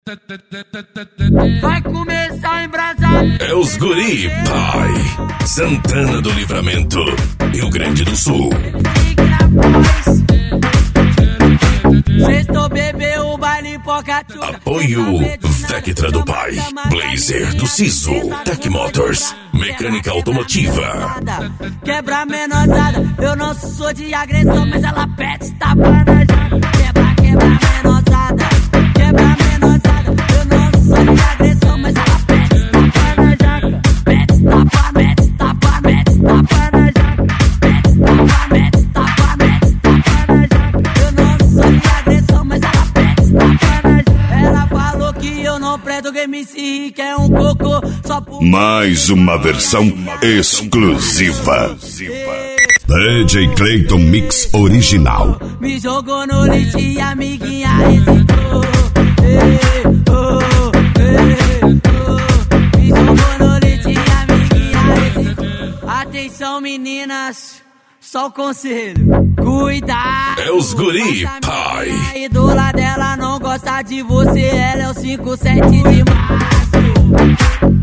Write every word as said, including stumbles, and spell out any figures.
Vai começar a embrasar. É os guri, pai. Santana do Livramento, Rio Grande do Sul. Sextou, bebeu o baile Pocahontas. Apoio Vectra do Pai, Blazer do Sisu, Tech Motors, Mecânica Automotiva. Quebra menosada, eu não sou de agressão, mas ela pede tapa na jaca. Quebra, quebra menosada, quebra menosada, eu não sou de agressão, mas ela pede tapa na jaca. Pede tapa, mete tapa, mete tapa na jaca. Pede tapa, mete tapa, mete tapa na jaca. Eu não sou de agressão, mas ela pede tapa na jaca. Ela falou que eu não presto, que M C Rick é um cocô só por... Mais uma versão exclusiva. D J Clayton Mix Original. Me jogou no lixo e a amiguinha hesitou. Ei, oh, ei, oh. Me jogou no lixo e a amiguinha hesitou. Atenção, meninas, só o conselho. Cuidado. É os guri, pai. A ídola dela não gosta de você, ela é o cinco sete de março.